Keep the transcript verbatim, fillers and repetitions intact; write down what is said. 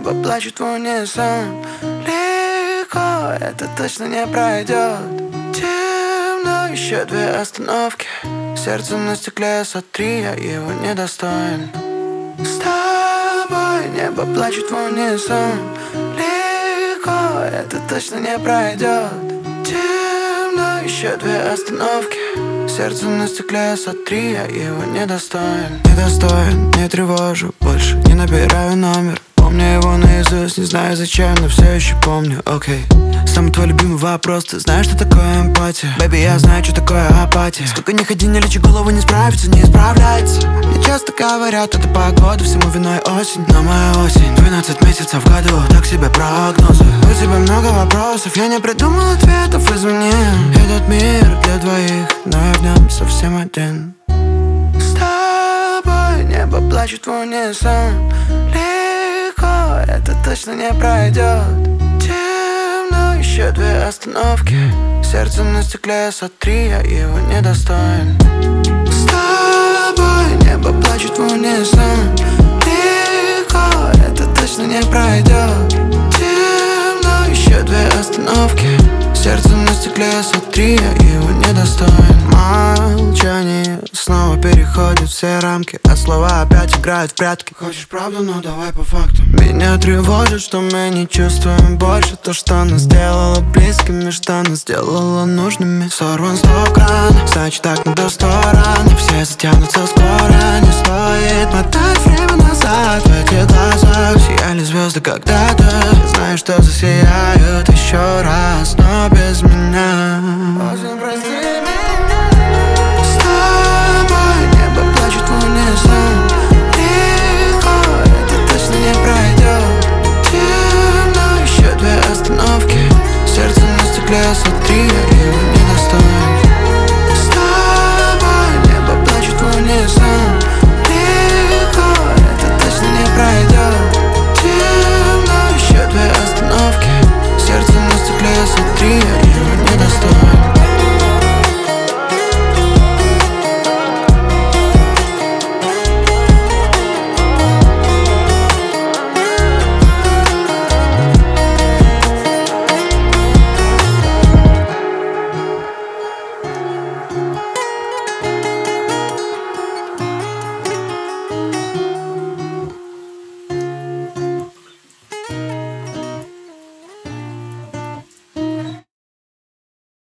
небо плачет в унисон. Легко, это точно не пройдет. Темно, еще две остановки. Сердце на стекле, сотри, я его недостоин. С тобой небо плачет в унисон. Легко, это точно не пройдет. Темно, еще две остановки. Сердце на стекле, сотри, я его недостоин. Недостоин, не тревожу больше, не набираю номер. Помню его наизусть, не знаю зачем, но все еще помню, окей. Самый твой любимый вопрос, ты знаешь, что такое эмпатия? Бэби, я знаю, что такое апатия. Сколько ни ходи, не лечи голову, не справится, не исправляется. Мне часто говорят, это погода, всему виной осень. Но моя осень, двенадцать месяцев в году, так себе прогнозы. У тебя много вопросов, я не придумал ответов, извини. Этот мир для двоих, но я в нем совсем один. С тобой небо плачет в унисон. Легко, это точно не пройдет. Темно, еще две остановки. Сердце на стекле, сотри, я его недостоин. С тобой небо плачет в унисон. Легко, это точно не пройдет. Темно, еще две остановки. Сердце на стекле, сотри, я его недостоин. Молчание снова переходит все рамки, а слова опять играют в прятки. Хочешь правду, ну давай по факту. Меня тревожит, что мы не чувствуем больше. То, что нас сделало близкими, что нас сделало нужными. Сорван сто кран, значит так надо сто ран. Все затянутся скоро, не стоит мотать время назад. В этих глазах сияли звезды когда-то. Знаю, что засияют еще раз, но без меня. Очень прости.